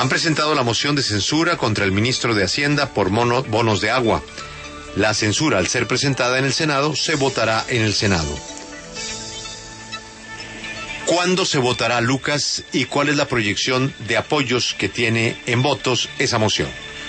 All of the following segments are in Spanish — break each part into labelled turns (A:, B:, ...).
A: Han presentado la moción de censura contra el ministro de Hacienda por bonos de agua. La censura, al ser presentada en el Senado, se votará en el Senado. ¿Cuándo se votará, Lucas, y cuál es la proyección de apoyos que tiene en votos esa moción?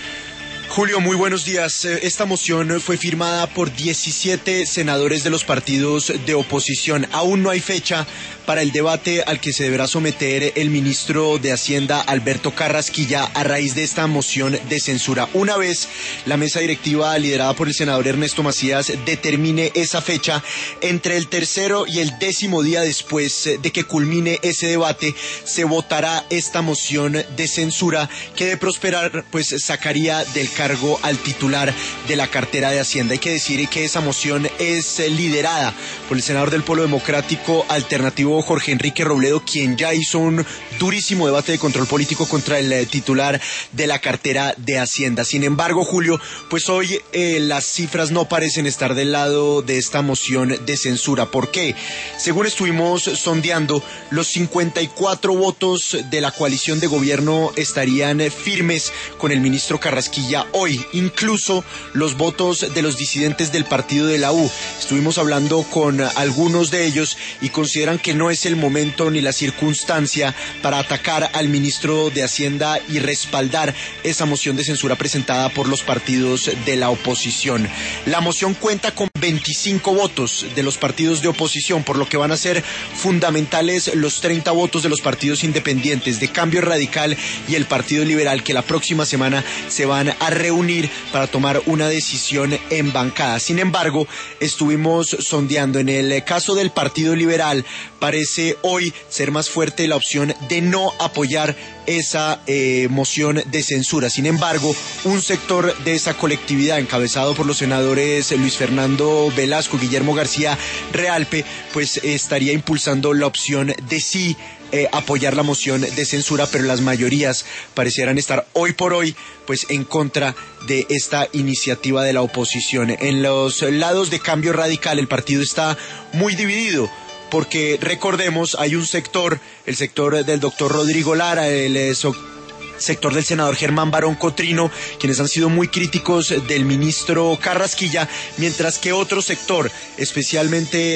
B: Julio, muy buenos días. Esta moción fue firmada por 17 senadores de los partidos de oposición. Aún no hay fecha para el debate al que se deberá someter el ministro de Hacienda, Alberto Carrasquilla, a raíz de esta moción de censura. Una vez la mesa directiva liderada por el senador Ernesto Macías determine esa fecha, entre el tercero y el 10º día después de que culmine ese debate, se votará esta moción de censura que, de prosperar, pues sacaría del cargo al titular de la cartera de Hacienda. Hay que decir que esa moción es liderada por el senador del Polo Democrático Alternativo, Jorge Enrique Robledo, quien ya hizo un durísimo debate de control político contra el titular de la cartera de Hacienda. Sin embargo, Julio, pues hoy las cifras no parecen estar del lado de esta moción de censura. ¿Por qué? Según estuvimos sondeando, los 54 votos de la coalición de gobierno estarían firmes con el ministro Carrasquilla hoy, incluso los votos de los disidentes del partido de la U. Estuvimos hablando con algunos de ellos y consideran que no es el momento ni la circunstancia para atacar al ministro de Hacienda y respaldar esa moción de censura presentada por los partidos de la oposición. La moción cuenta con 25 votos de los partidos de oposición, por lo que van a ser fundamentales los 30 votos de los partidos independientes de Cambio Radical y el Partido Liberal, que la próxima semana se van a reunir para tomar una decisión en bancada. Sin embargo, estuvimos sondeando. En el caso del Partido Liberal, parece hoy ser más fuerte la opción de no apoyar esa moción de censura. Sin embargo, un sector de esa colectividad, encabezado por los senadores Luis Fernando Velasco y Guillermo García Realpe, pues estaría impulsando la opción de sí apoyar la moción de censura, pero las mayorías parecieran estar hoy por hoy pues en contra de esta iniciativa de la oposición. En los lados de Cambio Radical el partido está muy dividido, porque recordemos, hay un sector, el sector del doctor Rodrigo Lara, el sector del senador Germán Barón Cotrino, quienes han sido muy críticos del ministro Carrasquilla, mientras que otro sector, especialmente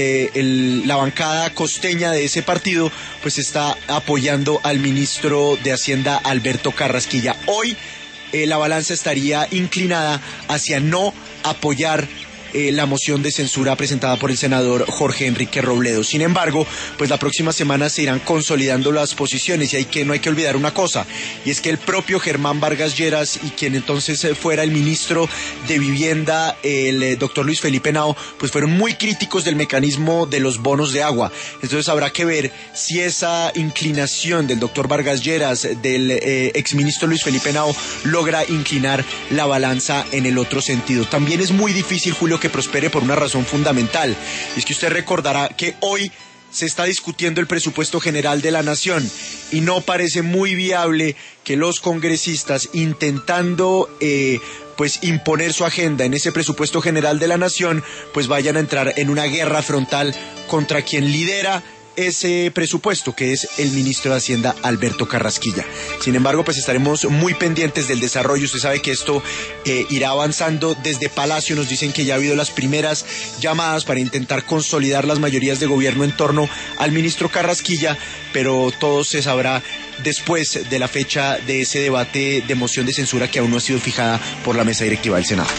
B: la bancada costeña de ese partido, pues está apoyando al ministro de Hacienda, Alberto Carrasquilla. Hoy la balanza estaría inclinada hacia no apoyar la moción de censura presentada por el senador Jorge Enrique Robledo. Sin embargo, pues la próxima semana se irán consolidando las posiciones, y no hay que olvidar una cosa, y es que el propio Germán Vargas Lleras, y quien entonces fuera el ministro de Vivienda, el doctor Luis Felipe Henao, pues fueron muy críticos del mecanismo de los bonos de agua. Entonces habrá que ver si esa inclinación del doctor Vargas Lleras, del exministro Luis Felipe Henao, logra inclinar la balanza en el otro sentido. También es muy difícil, Julio, que prospere por una razón fundamental, y es que usted recordará que hoy se está discutiendo el presupuesto general de la nación y no parece muy viable que los congresistas, intentando pues imponer su agenda en ese presupuesto general de la nación, pues vayan a entrar en una guerra frontal contra quien lidera ese presupuesto, que es el ministro de Hacienda, Alberto Carrasquilla. Sin embargo, pues estaremos muy pendientes del desarrollo. Usted sabe que esto irá avanzando. Desde Palacio nos dicen que ya ha habido las primeras llamadas para intentar consolidar las mayorías de gobierno en torno al ministro Carrasquilla, pero todo se sabrá después de la fecha de ese debate de moción de censura, que aún no ha sido fijada por la mesa directiva del Senado.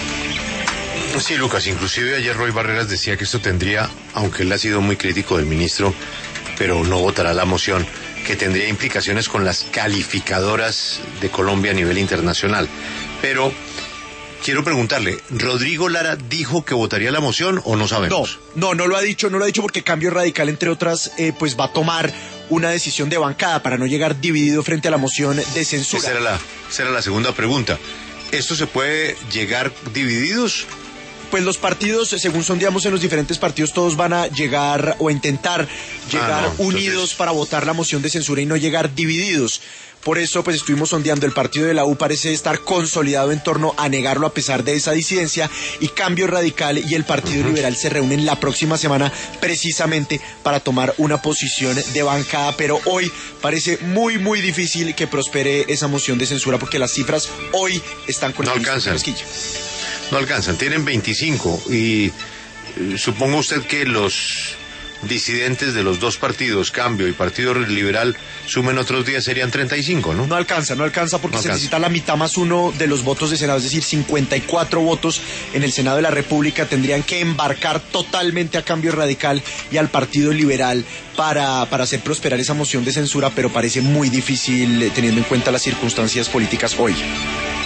A: Sí, Lucas, inclusive ayer Roy Barreras decía que esto tendría, aunque él ha sido muy crítico del ministro, pero no votará la moción, que tendría implicaciones con las calificadoras de Colombia a nivel internacional. Pero quiero preguntarle, ¿Rodrigo Lara dijo que votaría la moción o no sabemos?
B: No lo ha dicho porque Cambio Radical, entre otras, pues va a tomar una decisión de bancada para no llegar dividido frente a la moción de censura.
A: Esa era la segunda pregunta. ¿Esto se puede llegar divididos?
B: Pues los partidos, según sondeamos en los diferentes partidos, todos van a llegar o intentar llegar unidos para votar la moción de censura y no llegar divididos. Por eso pues estuvimos sondeando. El partido de la U parece estar consolidado en torno a negarlo a pesar de esa disidencia, y Cambio Radical y el Partido Liberal se reúnen la próxima semana precisamente para tomar una posición de bancada, pero hoy parece muy muy difícil que prospere esa moción de censura porque las cifras hoy están con
A: no alcanzan. No alcanzan, tienen 25 y supongo usted que los disidentes de los dos partidos, Cambio y Partido Liberal, sumen otros 10, serían 35, ¿no?
B: No alcanza porque se necesita la mitad más uno de los votos de Senado, es decir, 54 votos en el Senado de la República tendrían que embarcar totalmente a Cambio Radical y al Partido Liberal para hacer prosperar esa moción de censura, pero parece muy difícil teniendo en cuenta las circunstancias políticas hoy.